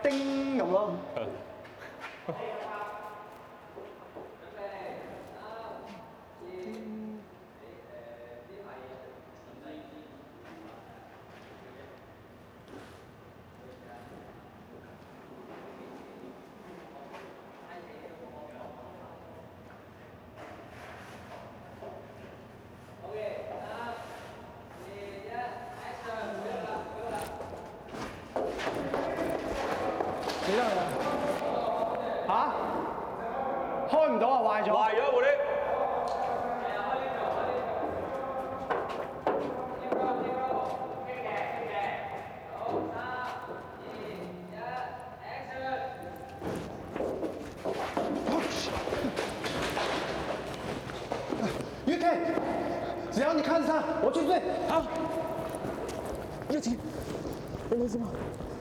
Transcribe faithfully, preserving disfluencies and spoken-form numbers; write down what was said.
叮咁咯。幾多啊？嚇？開唔到啊！壞咗。 壞咗部 lift。 于 K， 只要你看着他，我去追。 好。月婷，你没事吗？